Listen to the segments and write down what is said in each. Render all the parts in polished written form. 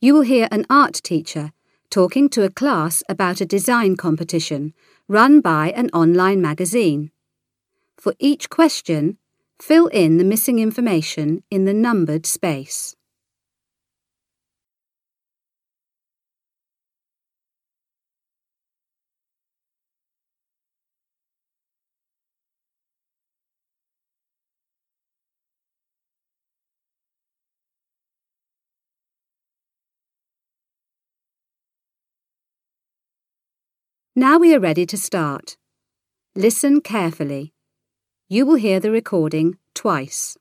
You will hear an art teacher talking to a class about a design competition run by an online magazine. For each question, fill in the missing information in the numbered space. Now we are ready to start. Listen carefully. You will hear the recording twice.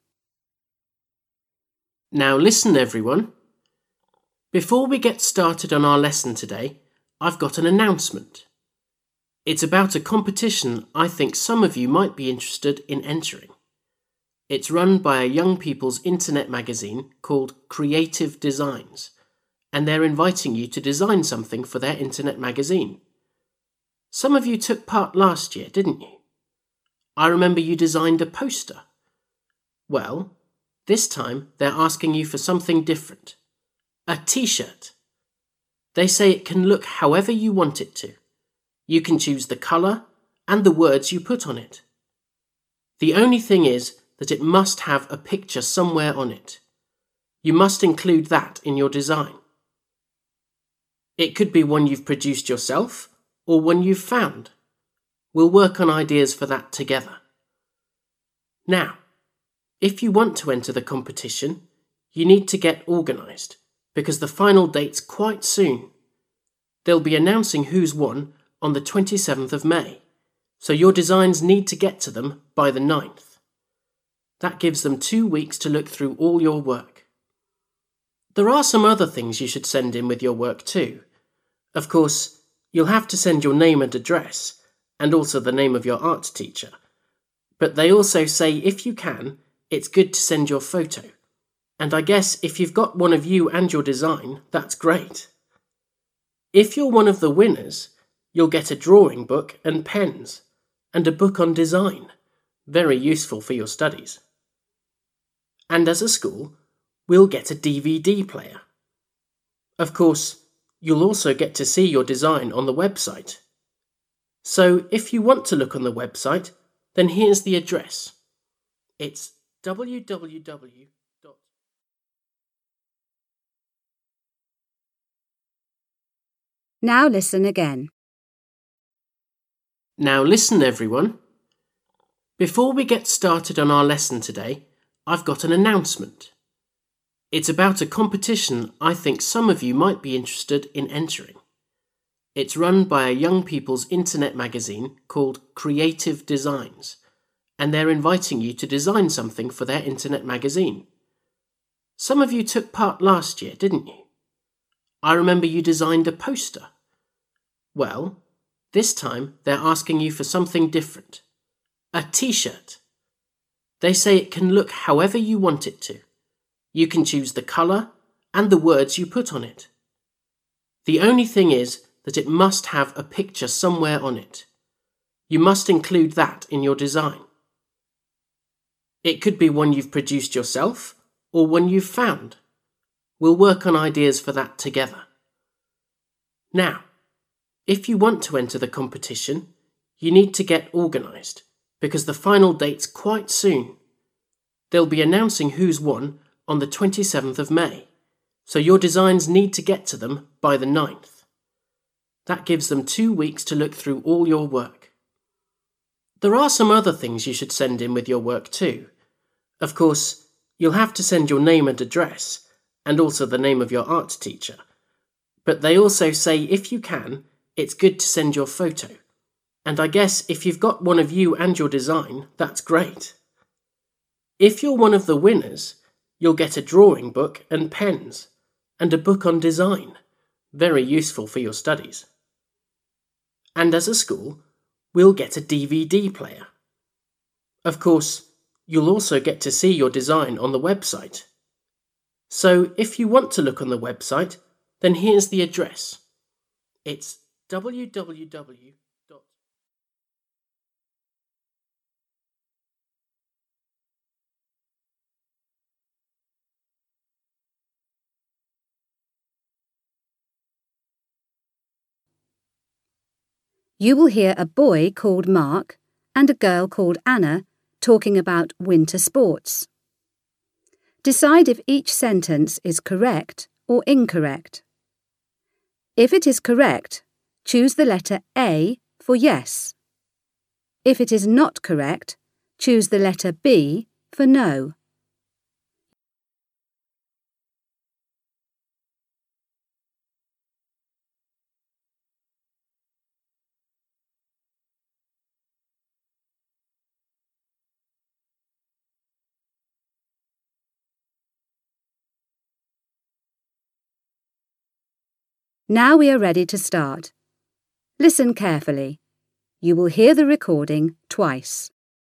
Now listen, everyone. Before we get started on our lesson today, I've got an announcement. It's about a competition I think some of you might be interested in entering. It's run by a young people's internet magazine called Creative Designs, and they're inviting you to design something for their internet magazine. Some of you took part last year, didn't you? I remember you designed a poster. Well, this time they're asking you for something different. A t-shirt. They say it can look however you want it to. You can choose the colour and the words you put on it. The only thing is that it must have a picture somewhere on it. You must include that in your design. It could be one you've produced yourself or one you've found. We'll work on ideas for that together. Now, if you want to enter the competition, you need to get organised because the final date's quite soon. They'll be announcing who's won on the 27th of May, so your designs need to get to them by the 9th. That gives them 2 weeks to look through all your work. There are some other things you should send in with your work too. Of course, you'll have to send your name and address, and also the name of your art teacher. But they also say if you can, it's good to send your photo. And I guess if you've got one of you and your design, that's great. If you're one of the winners, you'll get a drawing book and pens, and a book on design, very useful for your studies. And as a school, we'll get a DVD player. Of course, you'll also get to see your design on the website. So if you want to look on the website, then here's the address. It's www. Now listen again. Now listen, everyone. Before we get started on our lesson today, I've got an announcement. It's about a competition I think some of you might be interested in entering. It's run by a young people's internet magazine called Creative Designs, and they're inviting you to design something for their internet magazine. Some of you took part last year, didn't you? I remember you designed a poster. Well, this time they're asking you for something different. A t-shirt. They say it can look however you want it to. You can choose the colour and the words you put on it. The only thing is that it must have a picture somewhere on it. You must include that in your design. It could be one you've produced yourself or one you've found. We'll work on ideas for that together. Now, if you want to enter the competition, you need to get organised because the final date's quite soon. They'll be announcing who's won on the 27th of May, so your designs need to get to them by the 9th. That gives them 2 weeks to look through all your work. There are some other things you should send in with your work too. Of course, you'll have to send your name and address, and also the name of your art teacher. But they also say if you can, it's good to send your photo. And I guess if you've got one of you and your design, that's great. If you're one of the winners, you'll get a drawing book and pens, and a book on design, very useful for your studies. And as a school, we'll get a DVD player. Of course, you'll also get to see your design on the website. So if you want to look on the website, then here's the address. It's www. You will hear a boy called Mark and a girl called Anna talking about winter sports. Decide if each sentence is correct or incorrect. If it is correct, choose the letter A for yes. If it is not correct, choose the letter B for no. Now we are ready to start. Listen carefully. You will hear the recording twice.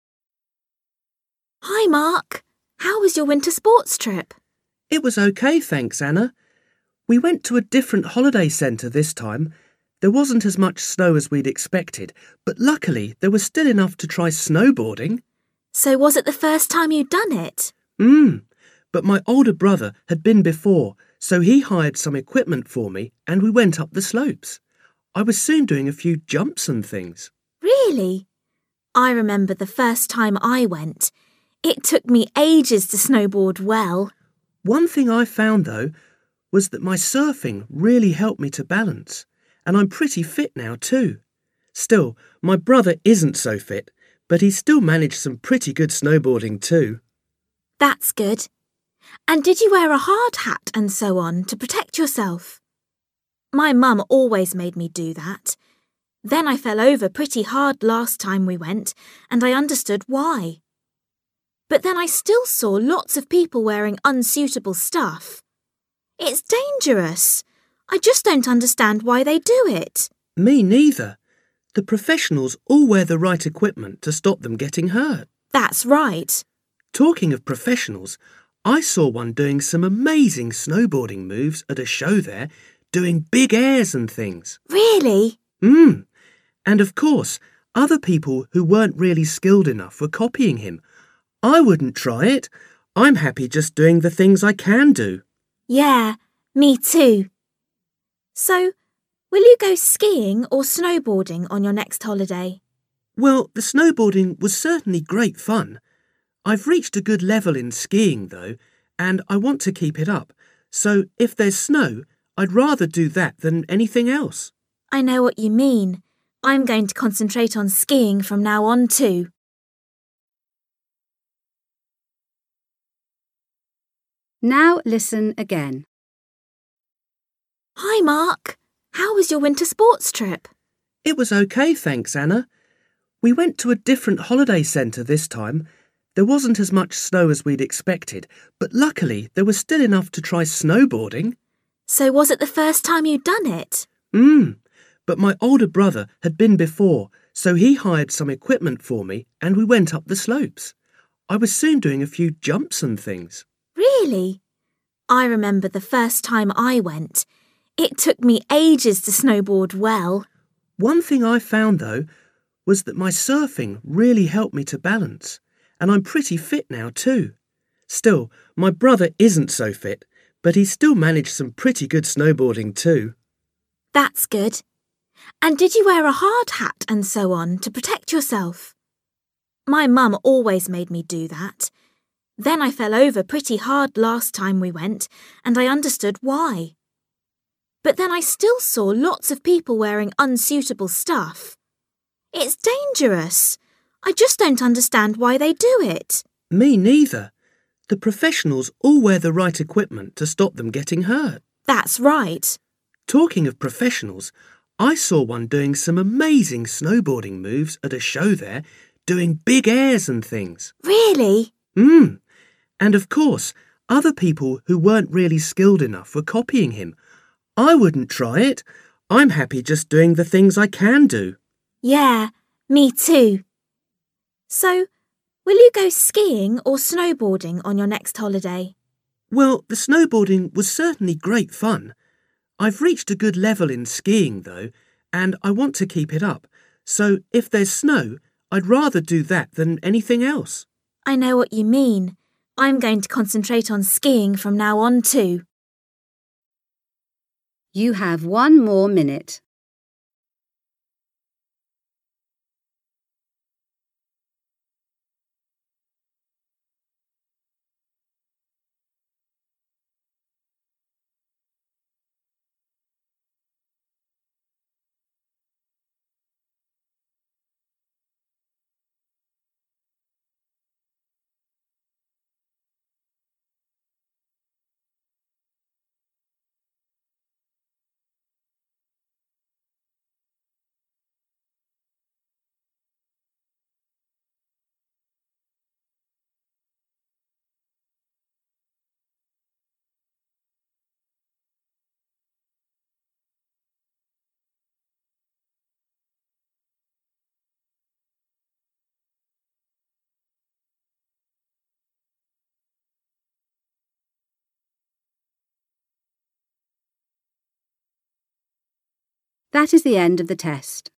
Hi, Mark. How was your winter sports trip? It was okay, thanks, Anna. We went to a different holiday centre this time. There wasn't as much snow as we'd expected, but luckily there was still enough to try snowboarding. So was it the first time you'd done it? But my older brother had been before, so he hired some equipment for me and we went up the slopes. I was soon doing a few jumps and things. Really? I remember the first time I went. It took me ages to snowboard well. One thing I found, though, was that my surfing really helped me to balance, and I'm pretty fit now too. Still, my brother isn't so fit, but he still managed some pretty good snowboarding too. That's good. And did you wear a hard hat and so on to protect yourself? My mum always made me do that. Then I fell over pretty hard last time we went, and I understood why. But then I still saw lots of people wearing unsuitable stuff. It's dangerous. I just don't understand why they do it. Me neither. The professionals all wear the right equipment to stop them getting hurt. That's right. Talking of professionals, I saw one doing some amazing snowboarding moves at a show there, doing big airs and things. Really? And of course, other people who weren't really skilled enough were copying him. I wouldn't try it. I'm happy just doing the things I can do. Yeah, me too. So, will you go skiing or snowboarding on your next holiday? Well, the snowboarding was certainly great fun. I've reached a good level in skiing, though, and I want to keep it up. So if there's snow, I'd rather do that than anything else. I know what you mean. I'm going to concentrate on skiing from now on too. Now listen again. Hi, Mark. How was your winter sports trip? It was okay, thanks, Anna. We went to a different holiday centre this time. There wasn't as much snow as we'd expected, but luckily there was still enough to try snowboarding. So was it the first time you'd done it? But my older brother had been before, so he hired some equipment for me and we went up the slopes. I was soon doing a few jumps and things. Really? I remember the first time I went. It took me ages to snowboard well. One thing I found, though, was that my surfing really helped me to balance, and I'm pretty fit now too. Still, my brother isn't so fit, but he still managed some pretty good snowboarding too. That's good. And did you wear a hard hat and so on to protect yourself? My mum always made me do that. Then I fell over pretty hard last time we went, and I understood why. But then I still saw lots of people wearing unsuitable stuff. It's dangerous. I just don't understand why they do it. Me neither. The professionals all wear the right equipment to stop them getting hurt. That's right. Talking of professionals, I saw one doing some amazing snowboarding moves at a show there, doing big airs and things. Really? And of course, other people who weren't really skilled enough were copying him. I wouldn't try it. I'm happy just doing the things I can do. Yeah, me too. So, will you go skiing or snowboarding on your next holiday? Well, the snowboarding was certainly great fun. I've reached a good level in skiing, though, and I want to keep it up. So if there's snow, I'd rather do that than anything else. I know what you mean. I'm going to concentrate on skiing from now on too. You have 1 more minute. That is the end of the test.